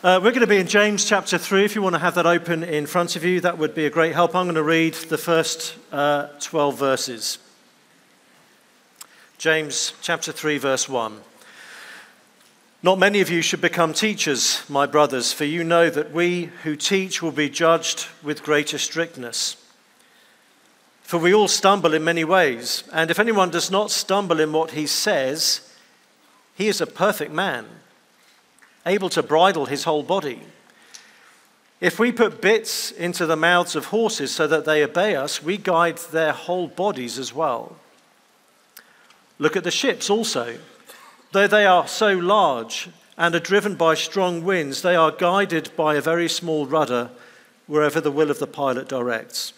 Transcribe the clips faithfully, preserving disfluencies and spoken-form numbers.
Uh, we're going to be in James chapter three. If you want to have that open in front of you, that would be a great help. I'm going to read the first uh, twelve verses. James chapter three, verse one. Not many of you should become teachers, my brothers, for you know that we who teach will be judged with greater strictness. For we all stumble in many ways, and if anyone does not stumble in what he says, he is a perfect man, able to bridle his whole body. If we put bits into the mouths of horses so that they obey us, we guide their whole bodies as well. Look at the ships also. Though they are so large and are driven by strong winds, they are guided by a very small rudder wherever the will of the pilot directs.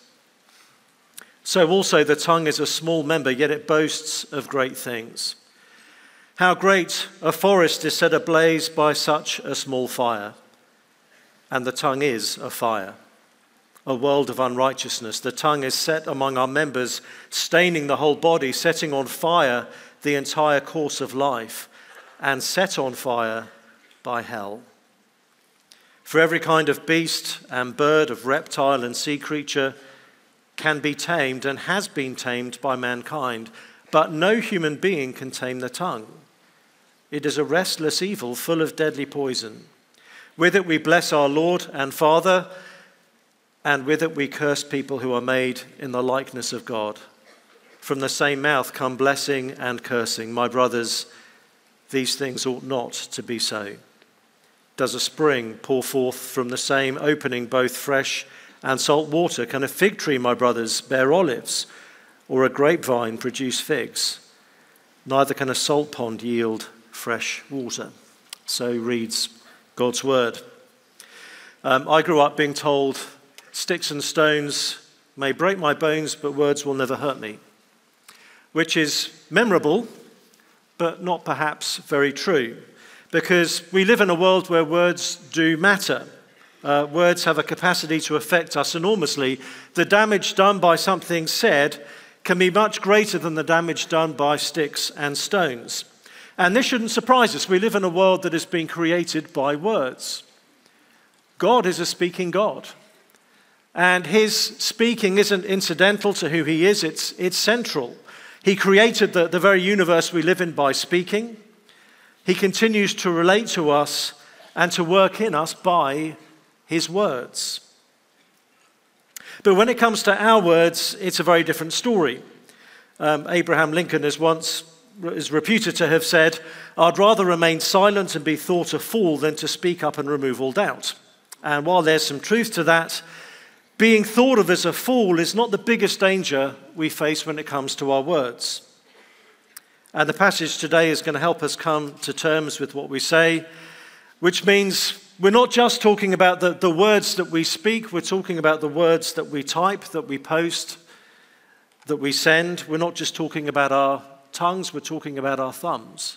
So also the tongue is a small member, yet it boasts of great things. How great a forest is set ablaze by such a small fire. And the tongue is a fire, a world of unrighteousness. The tongue is set among our members, staining the whole body, setting on fire the entire course of life, and set on fire by hell. For every kind of beast and bird, of reptile and sea creature can be tamed and has been tamed by mankind, but no human being can tame the tongue. It is a restless evil full of deadly poison. With it we bless our Lord and Father, and with it we curse people who are made in the likeness of God. From the same mouth come blessing and cursing. My brothers, these things ought not to be so. Does a spring pour forth from the same opening both fresh and salt water? Can a fig tree, my brothers, bear olives, or a grapevine produce figs? Neither can a salt pond yield fresh water. So reads God's word. Um, I grew up being told, sticks and stones may break my bones, but words will never hurt me, which is memorable, but not perhaps very true, because we live in a world where words do matter. Uh, words have a capacity to affect us enormously. The damage done by something said can be much greater than the damage done by sticks and stones. And this shouldn't surprise us. We live in a world that has been created by words. God is a speaking God. And his speaking isn't incidental to who he is, it's, it's central. He created the, the very universe we live in by speaking. He continues to relate to us and to work in us by his words. But when it comes to our words, it's a very different story. Um, Abraham Lincoln is once is reputed to have said, "I'd rather remain silent and be thought a fool than to speak up and remove all doubt." And while there's some truth to that, being thought of as a fool is not the biggest danger we face when it comes to our words. And the passage today is going to help us come to terms with what we say, which means we're not just talking about the, the words that we speak, we're talking about the words that we type, that we post, that we send. We're not just talking about our tongues, we're talking about our thumbs.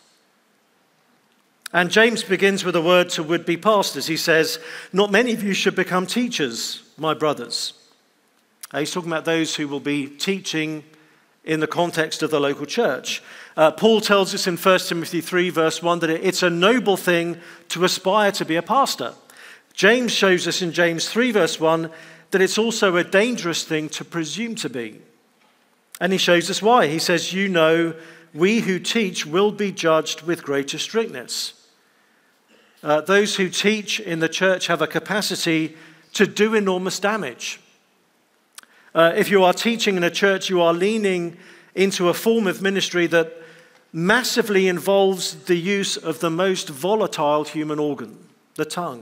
And James begins with a word to would-be pastors. He says, not many of you should become teachers, my brothers. Uh, he's talking about those who will be teaching in the context of the local church. Uh, Paul tells us in First Timothy three, verse one, that it's a noble thing to aspire to be a pastor. James shows us in James three, verse one, that it's also a dangerous thing to presume to be. And he shows us why. He says, you know, we who teach will be judged with greater strictness. Uh, those who teach in the church have a capacity to do enormous damage. Uh, if you are teaching in a church, you are leaning into a form of ministry that massively involves the use of the most volatile human organ, the tongue.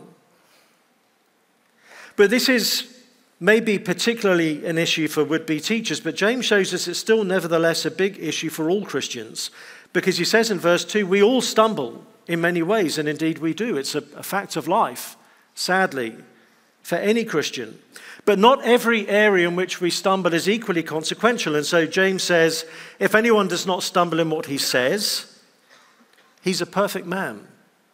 But this is maybe particularly an issue for would-be teachers, but James shows us it's still nevertheless a big issue for all Christians, because he says in verse two, we all stumble in many ways, and indeed we do. It's a, a fact of life, sadly, for any Christian. But not every area in which we stumble is equally consequential, and so James says, if anyone does not stumble in what he says, he's a perfect man.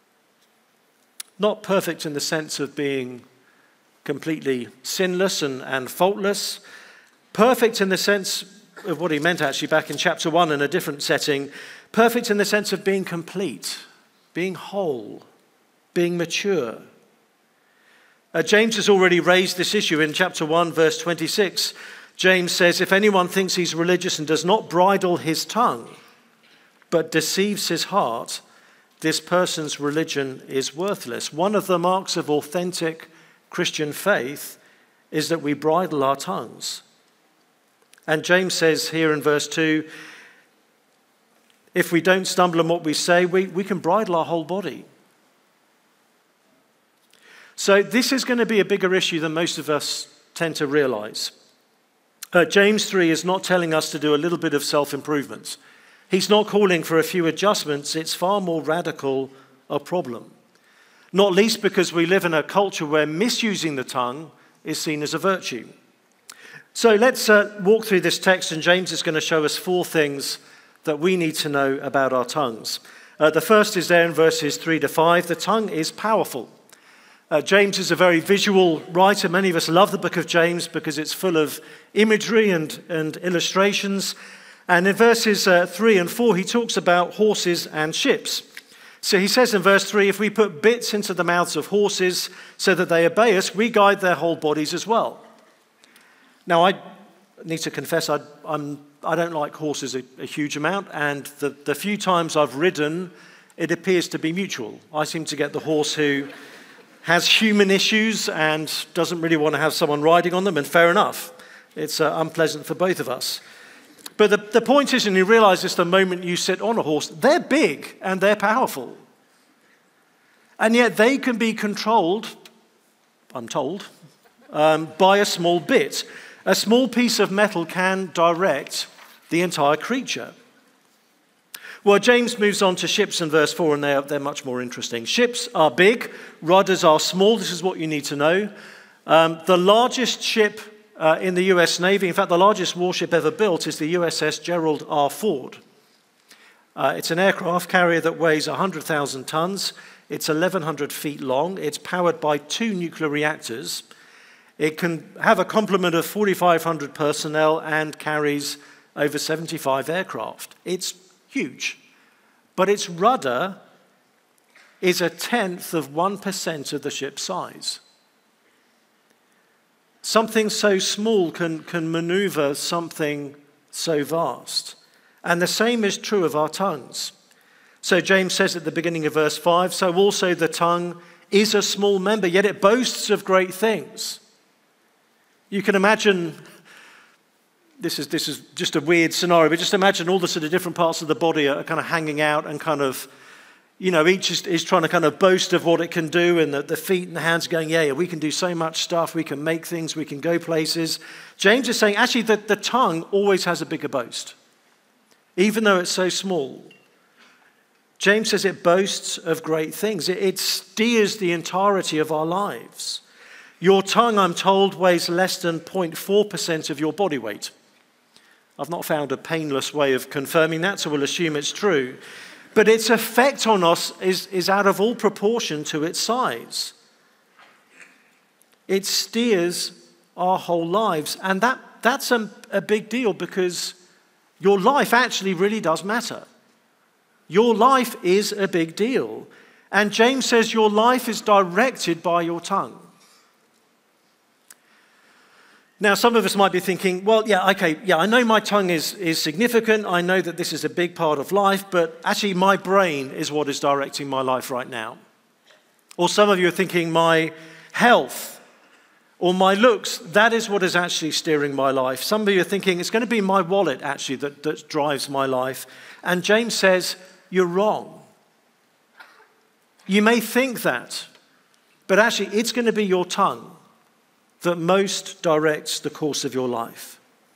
Not perfect in the sense of being completely sinless and, and faultless. Perfect in the sense of what he meant actually back in chapter one in a different setting. Perfect in the sense of being complete, being whole, being mature, Uh, James has already raised this issue in chapter one, verse twenty-six. James says, if anyone thinks he's religious and does not bridle his tongue, but deceives his heart, this person's religion is worthless. One of the marks of authentic Christian faith is that we bridle our tongues. And James says here in verse two, if we don't stumble in what we say, we, we can bridle our whole body. So this is going to be a bigger issue than most of us tend to realize. Uh, James three is not telling us to do a little bit of self-improvement. He's not calling for a few adjustments. It's far more radical a problem. Not least because we live in a culture where misusing the tongue is seen as a virtue. So let's uh, walk through this text, and James is going to show us four things that we need to know about our tongues. Uh, the first is there in verses three to five. The tongue is powerful. Uh, James is a very visual writer. Many of us love the book of James because it's full of imagery and, and illustrations. And in verses uh, three and four, he talks about horses and ships. So he says in verse three, if we put bits into the mouths of horses so that they obey us, we guide their whole bodies as well. Now, I need to confess, I, I'm, I don't like horses a, a huge amount, and the, the few times I've ridden, it appears to be mutual. I seem to get the horse who has human issues and doesn't really want to have someone riding on them, and fair enough. It's uh, unpleasant for both of us. But the, the point is, and you realize this the moment you sit on a horse, they're big and they're powerful. And yet they can be controlled, I'm told, um, by a small bit. A small piece of metal can direct the entire creature. Well, James moves on to ships in verse four, and they're, they're much more interesting. Ships are big, rudders are small. This is what you need to know. Um, the largest ship uh, in the U S Navy, in fact, the largest warship ever built, is the U S S Gerald R. Ford. Uh, it's an aircraft carrier that weighs one hundred thousand tons. It's eleven hundred feet long. It's powered by two nuclear reactors. It can have a complement of forty-five hundred personnel and carries over seventy-five aircraft. It's huge. But its rudder is a tenth of one percent of the ship's size. Something so small can, can maneuver something so vast. And the same is true of our tongues. So James says at the beginning of verse five, so also the tongue is a small member, yet it boasts of great things. You can imagine, this is, this is just a weird scenario, but just imagine all the sort of different parts of the body are kind of hanging out and kind of, you know, each is, is trying to kind of boast of what it can do, and the, the feet and the hands going, yeah, yeah, we can do so much stuff, we can make things, we can go places. James is saying, actually, that the tongue always has a bigger boast, even though it's so small. James says it boasts of great things. It, it steers the entirety of our lives. Your tongue, I'm told, weighs less than zero point four percent of your body weight. I've not found a painless way of confirming that, so we'll assume it's true. But its effect on us is, is out of all proportion to its size. It steers our whole lives, and that, that's a, a big deal, because your life actually really does matter. Your life is a big deal. And James says your life is directed by your tongue. Now, some of us might be thinking, well, yeah, okay, yeah, I know my tongue is, is significant. I know that this is a big part of life, but actually my brain is what is directing my life right now. Or some of you are thinking my health or my looks, that is what is actually steering my life. Some of you are thinking it's going to be my wallet, actually, that, that drives my life. And James says, you're wrong. You may think that, but actually it's going to be your tongue that most directs the course of your life.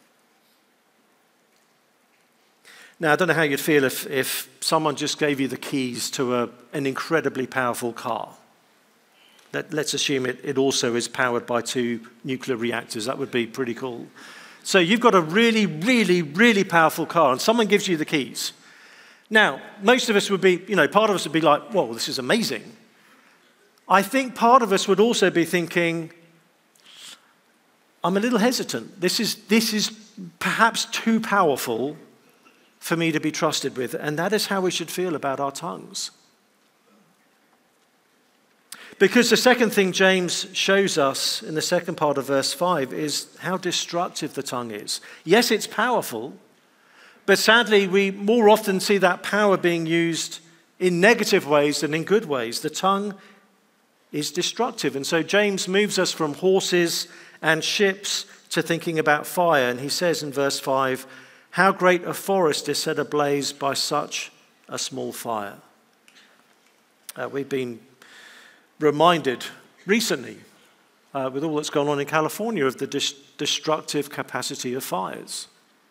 Now, I don't know how you'd feel if, if someone just gave you the keys to a, an incredibly powerful car. Let, let's assume it, it also is powered by two nuclear reactors. That would be pretty cool. So you've got a really, really, really powerful car, and someone gives you the keys. Now, most of us would be, you know, part of us would be like, whoa, this is amazing. I think part of us would also be thinking, I'm a little hesitant. This is, this is perhaps too powerful for me to be trusted with. And that is how we should feel about our tongues. Because the second thing James shows us in the second part of verse five is how destructive the tongue is. Yes, it's powerful, but sadly we more often see that power being used in negative ways than in good ways. The tongue is destructive. And so James moves us from horses and ships to thinking about fire. And he says in verse five, how great a forest is set ablaze by such a small fire. Uh, we've been reminded recently, uh, with all that's gone on in California, of the dis- destructive capacity of fires.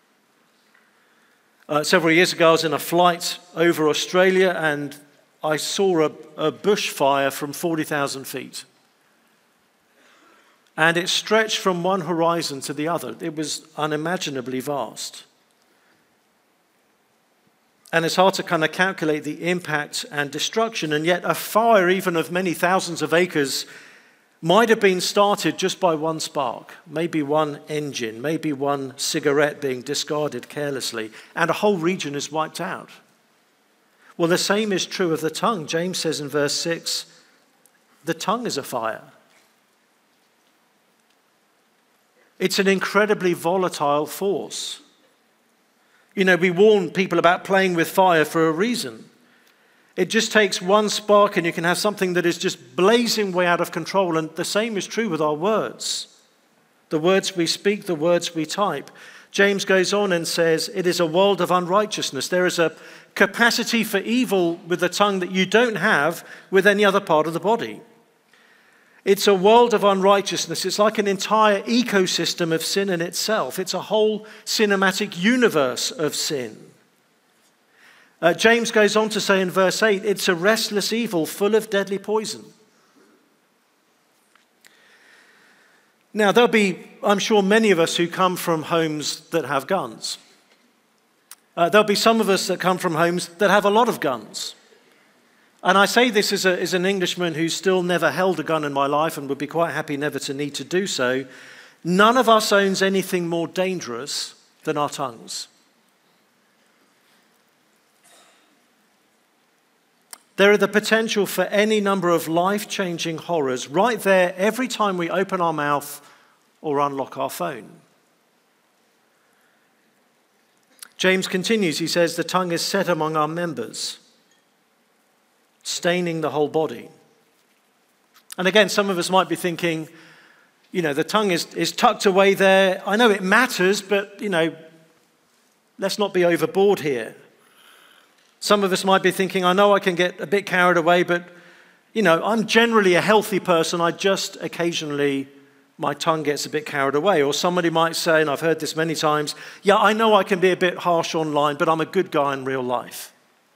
Uh, several years ago, I was in a flight over Australia and I saw a, a bushfire from forty thousand feet. And it stretched from one horizon to the other. It was unimaginably vast. And it's hard to kind of calculate the impact and destruction. And yet a fire, even of many thousands of acres, might have been started just by one spark, maybe one engine, maybe one cigarette being discarded carelessly, and a whole region is wiped out. Well, the same is true of the tongue. James says in verse six, the tongue is a fire. It's an incredibly volatile force. You know, we warn people about playing with fire for a reason. It just takes one spark and you can have something that is just blazing way out of control. And the same is true with our words. The words we speak, the words we type. James goes on and says, it is a world of unrighteousness. There is a capacity for evil with the tongue that you don't have with any other part of the body. It's a world of unrighteousness. It's like an entire ecosystem of sin in itself. It's a whole cinematic universe of sin. Uh, James goes on to say in verse eight, it's a restless evil full of deadly poison. Now, there'll be, I'm sure, many of us who come from homes that have guns. Uh, there'll be some of us that come from homes that have a lot of guns. And I say this as, a, as an Englishman who's still never held a gun in my life and would be quite happy never to need to do so. None of us owns anything more dangerous than our tongues. There are the potential for any number of life-changing horrors right there every time we open our mouth or unlock our phone. James continues, he says, the tongue is set among our members, staining the whole body. And again, some of us might be thinking, you know, the tongue is, is tucked away there. I know it matters, but, you know, let's not be overboard here. Some of us might be thinking, I know I can get a bit carried away, but, you know, I'm generally a healthy person. I just occasionally, my tongue gets a bit carried away. Or somebody might say, and I've heard this many times, yeah, I know I can be a bit harsh online, but I'm a good guy in real life.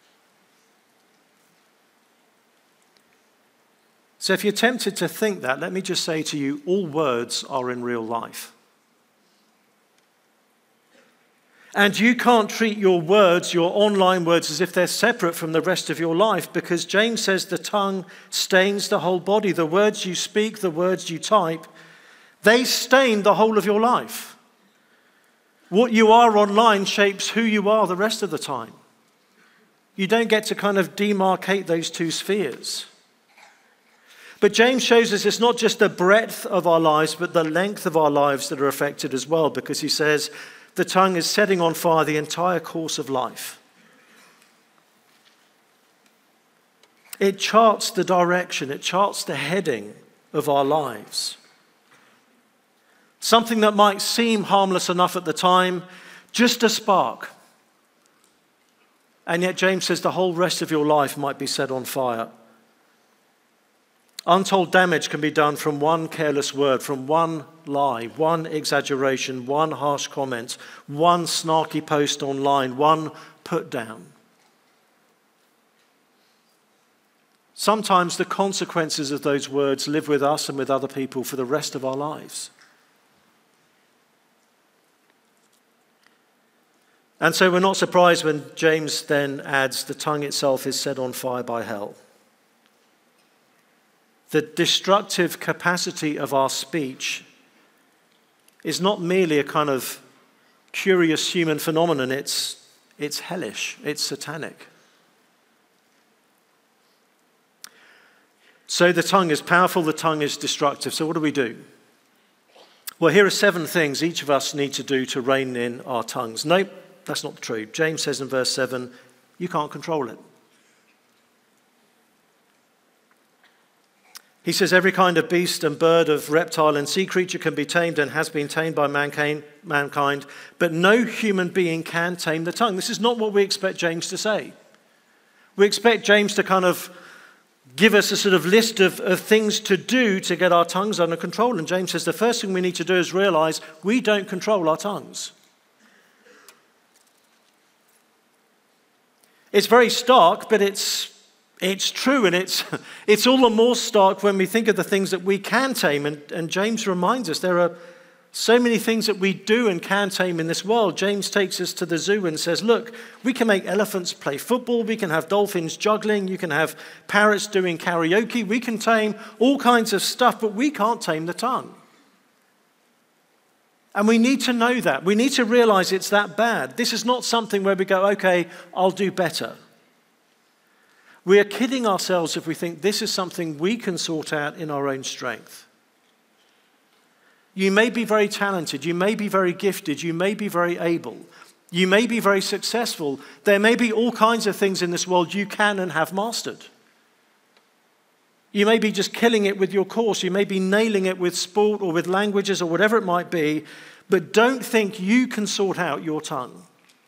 So if you're tempted to think that, let me just say to you, all words are in real life. And you can't treat your words, your online words, as if they're separate from the rest of your life, because James says the tongue stains the whole body. The words you speak, the words you type, they stain the whole of your life. What you are online shapes who you are the rest of the time. You don't get to kind of demarcate those two spheres. But James shows us it's not just the breadth of our lives, but the length of our lives that are affected as well, because he says the tongue is setting on fire the entire course of life. It charts the direction, it charts the heading of our lives. Something that might seem harmless enough at the time, just a spark. And yet James says the whole rest of your life might be set on fire. Untold damage can be done from one careless word, from one lie, one exaggeration, one harsh comment, one snarky post online, one put down. Sometimes the consequences of those words live with us and with other people for the rest of our lives. And so we're not surprised when James then adds, the tongue itself is set on fire by hell. The destructive capacity of our speech is not merely a kind of curious human phenomenon, it's, it's hellish, it's satanic. So the tongue is powerful, the tongue is destructive. So what do we do? Well, here are seven things each of us need to do to rein in our tongues. Nope, that's not true. James says in verse seven, you can't control it. He says every kind of beast and bird, of reptile and sea creature can be tamed and has been tamed by mankind, but no human being can tame the tongue. This is not what we expect James to say. We expect James to kind of give us a sort of list of, of things to do to get our tongues under control. And James says the first thing we need to do is realize we don't control our tongues. It's very stark, but it's It's true, and it's it's all the more stark when we think of the things that we can tame. And, and James reminds us there are so many things that we do and can tame in this world. James takes us to the zoo and says, look, we can make elephants play football, we can have dolphins juggling, you can have parrots doing karaoke, we can tame all kinds of stuff, but we can't tame the tongue. And we need to know that. We need to realize it's that bad. This is not something where we go, okay, I'll do better. We are kidding ourselves if we think this is something we can sort out in our own strength. You may be very talented, you may be very gifted, you may be very able, you may be very successful. There may be all kinds of things in this world you can and have mastered. You may be just killing it with your course, you may be nailing it with sport or with languages or whatever it might be, but don't think you can sort out your tongue.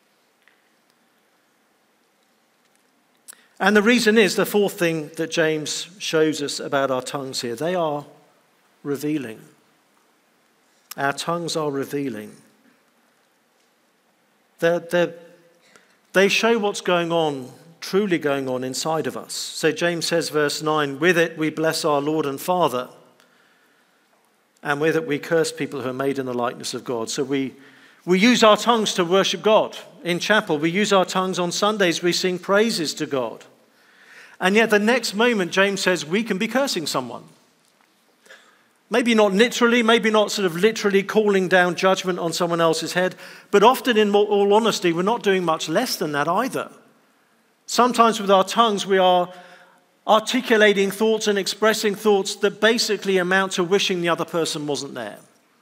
And the reason is, the fourth thing that James shows us about our tongues here, they are revealing. Our tongues are revealing. They're, they're, they show what's going on, truly going on inside of us. So James says, verse nine, with it we bless our Lord and Father, and with it we curse people who are made in the likeness of God. So we, we use our tongues to worship God in chapel. We use our tongues on Sundays. We sing praises to God. And yet the next moment, James says, we can be cursing someone. Maybe not literally, maybe not sort of literally calling down judgment on someone else's head, but often, in all honesty, we're not doing much less than that either. Sometimes with our tongues, we are articulating thoughts and expressing thoughts that basically amount to wishing the other person wasn't there.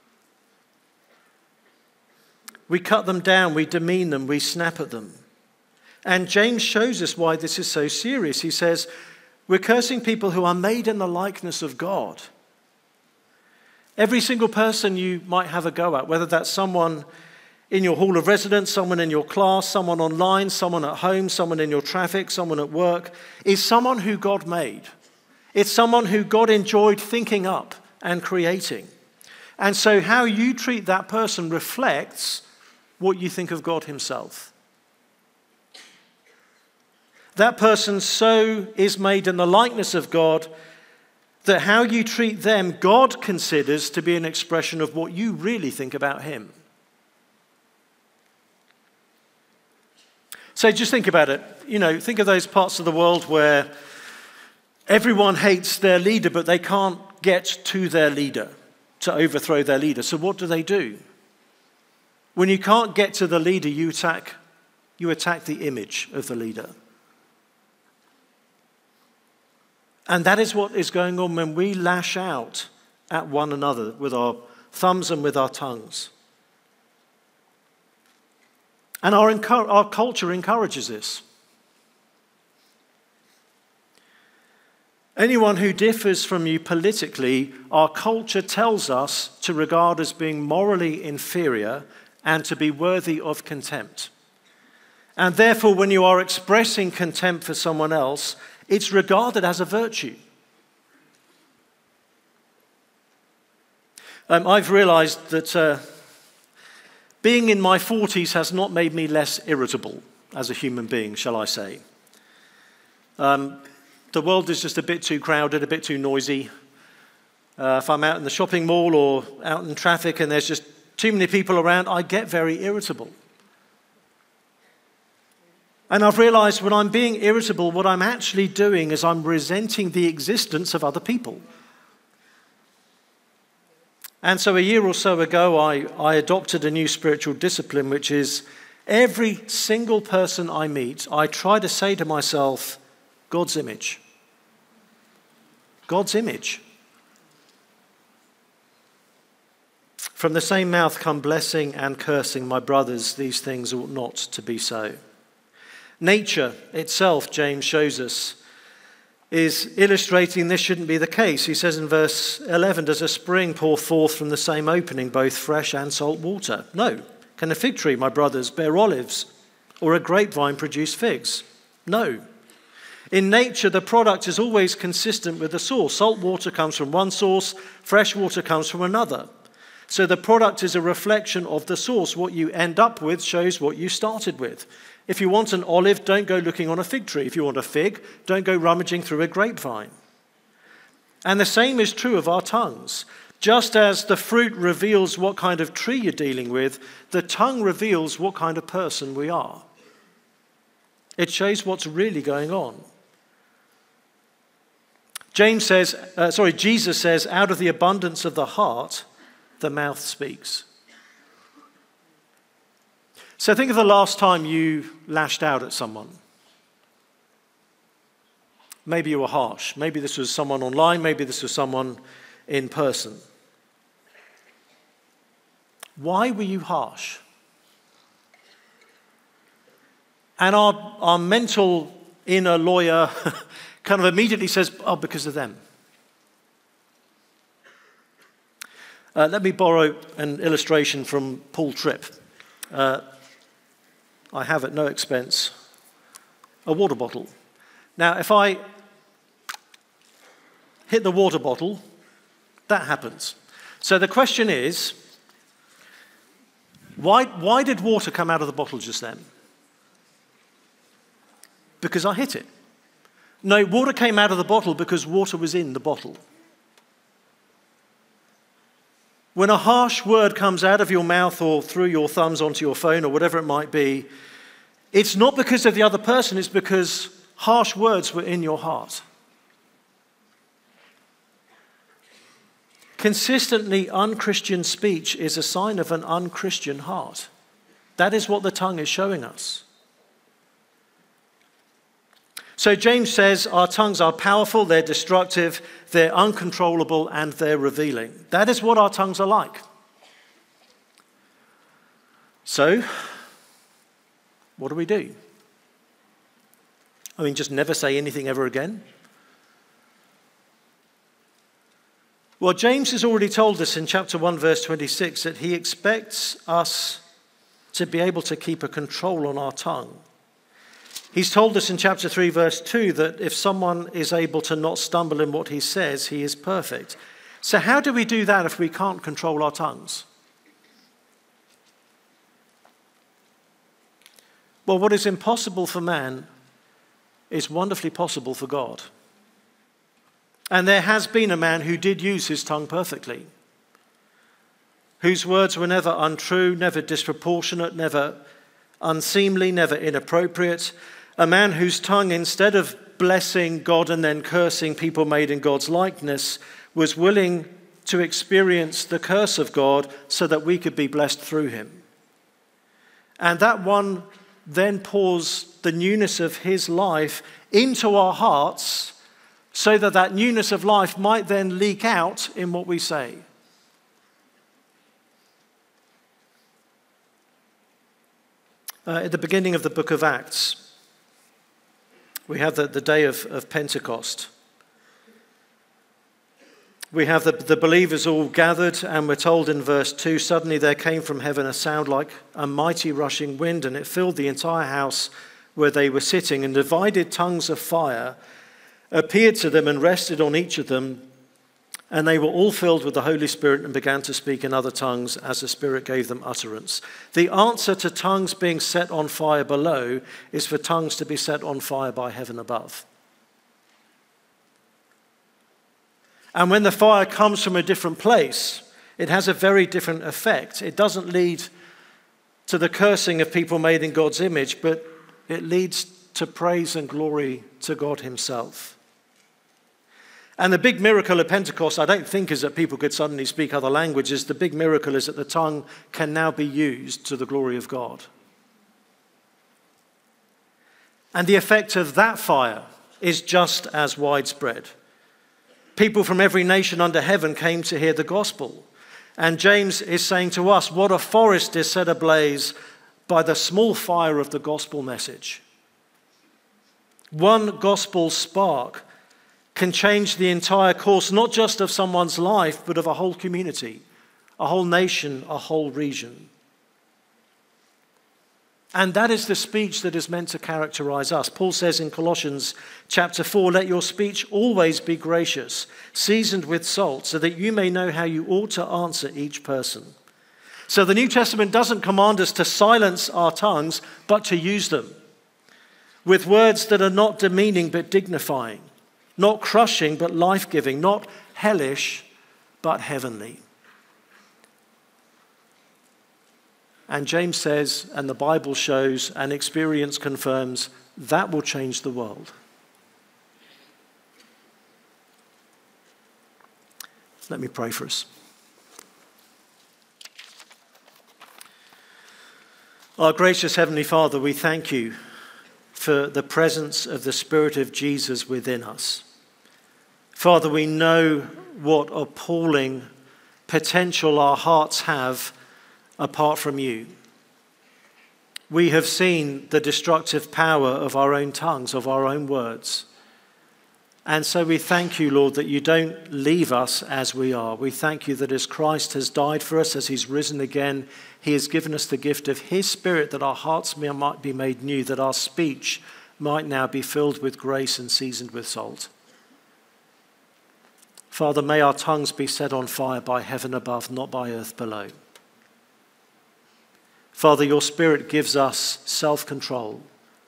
We cut them down, we demean them, we snap at them. And James shows us why this is so serious. He says, we're cursing people who are made in the likeness of God. Every single person you might have a go at, whether that's someone in your hall of residence, someone in your class, someone online, someone at home, someone in your traffic, someone at work, is someone who God made. It's someone who God enjoyed thinking up and creating. And so how you treat that person reflects what you think of God himself. That person so is made in the likeness of God that how you treat them, God considers to be an expression of what you really think about him. So just think about it. You know, think of those parts of the world where everyone hates their leader, but they can't get to their leader to overthrow their leader. So what do they do? When you can't get to the leader, you attack, you attack the image of the leader. And that is what is going on when we lash out at one another with our thumbs and with our tongues. And our, our culture encourages this. Anyone who differs from you politically, our culture tells us to regard as being morally inferior and to be worthy of contempt. And therefore, when you are expressing contempt for someone else, it's regarded as a virtue. Um, I've realized that uh, being in my forties has not made me less irritable as a human being, shall I say. Um, the world is just a bit too crowded, a bit too noisy. Uh, if I'm out in the shopping mall or out in traffic and there's just too many people around, I get very irritable. And I've realized when I'm being irritable, what I'm actually doing is I'm resenting the existence of other people. And so a year or so ago, I, I adopted a new spiritual discipline, which is every single person I meet, I try to say to myself, God's image. God's image. From the same mouth come blessing and cursing. My brothers, these things ought not to be so. Nature itself, James shows us, is illustrating this shouldn't be the case. He says in verse eleven, does a spring pour forth from the same opening both fresh and salt water? No. Can a fig tree, my brothers, bear olives? Or a grapevine produce figs? No. In nature, the product is always consistent with the source. Salt water comes from one source, fresh water comes from another. So the product is a reflection of the source. What you end up with shows what you started with. If you want an olive, don't go looking on a fig tree. If you want a fig, don't go rummaging through a grapevine. And the same is true of our tongues. Just as the fruit reveals what kind of tree you're dealing with, the tongue reveals what kind of person we are. It shows what's really going on. James says, uh, sorry, Jesus says, out of the abundance of the heart, the mouth speaks. So think of the last time you lashed out at someone. Maybe you were harsh. Maybe this was someone online. Maybe this was someone in person. Why were you harsh? And our, our mental inner lawyer kind of immediately says, oh, because of them. Uh, let me borrow an illustration from Paul Tripp. Uh, I have at no expense a water bottle. Now, if I hit the water bottle, that happens. So the question is, why, why did water come out of the bottle just then? Because I hit it. No, water came out of the bottle because water was in the bottle. When a harsh word comes out of your mouth or through your thumbs onto your phone or whatever it might be, it's not because of the other person, it's because harsh words were in your heart. Consistently unchristian speech is a sign of an unchristian heart. That is what the tongue is showing us. So James says our tongues are powerful, they're destructive, they're uncontrollable, and they're revealing. That is what our tongues are like. So, what do we do? I mean, just never say anything ever again? Well, James has already told us in chapter one, verse twenty-six, that he expects us to be able to keep a control on our tongue. He's told us in chapter three, verse two, that if someone is able to not stumble in what he says, he is perfect. So how do we do that if we can't control our tongues? Well, what is impossible for man is wonderfully possible for God. And there has been a man who did use his tongue perfectly, whose words were never untrue, never disproportionate, never unseemly, never inappropriate. A man whose tongue, instead of blessing God and then cursing people made in God's likeness, was willing to experience the curse of God so that we could be blessed through him. And that one then pours the newness of his life into our hearts so that that newness of life might then leak out in what we say. Uh, at the beginning of the book of Acts, we have the, the day of, of Pentecost. We have the, the believers all gathered, and we're told in verse two, suddenly there came from heaven a sound like a mighty rushing wind, and it filled the entire house where they were sitting, and divided tongues of fire appeared to them and rested on each of them, and they were all filled with the Holy Spirit and began to speak in other tongues as the Spirit gave them utterance. The answer to tongues being set on fire below is for tongues to be set on fire by heaven above. And when the fire comes from a different place, it has a very different effect. It doesn't lead to the cursing of people made in God's image, but it leads to praise and glory to God himself. And the big miracle of Pentecost, I don't think, is that people could suddenly speak other languages. The big miracle is that the tongue can now be used to the glory of God. And the effect of that fire is just as widespread. People from every nation under heaven came to hear the gospel. And James is saying to us, what a forest is set ablaze by the small fire of the gospel message. One gospel spark can change the entire course, not just of someone's life, but of a whole community, a whole nation, a whole region. And that is the speech that is meant to characterize us. Paul says in Colossians chapter four, let your speech always be gracious, seasoned with salt, so that you may know how you ought to answer each person. So the New Testament doesn't command us to silence our tongues, but to use them with words that are not demeaning but dignifying, not crushing but life-giving, not hellish but heavenly. And James says, and the Bible shows, and experience confirms, that will change the world. Let me pray for us. Our gracious Heavenly Father, we thank you for the presence of the Spirit of Jesus within us. Father, we know what appalling potential our hearts have apart from you. We have seen the destructive power of our own tongues, of our own words. And so we thank you, Lord, that you don't leave us as we are. We thank you that as Christ has died for us, as he's risen again, he has given us the gift of his Spirit, that our hearts might be made new, that our speech might now be filled with grace and seasoned with salt. Father, may our tongues be set on fire by heaven above, not by earth below. Father, your Spirit gives us self-control.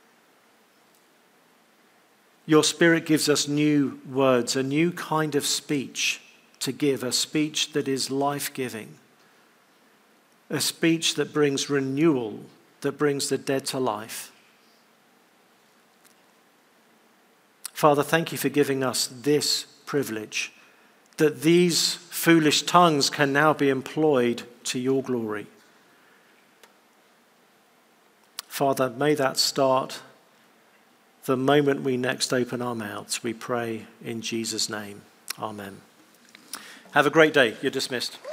Your Spirit gives us new words, a new kind of speech to give, a speech that is life-giving, a speech that brings renewal, that brings the dead to life. Father, thank you for giving us this privilege, that these foolish tongues can now be employed to your glory. Father, may that start the moment we next open our mouths. We pray in Jesus' name. Amen. Have a great day. You're dismissed.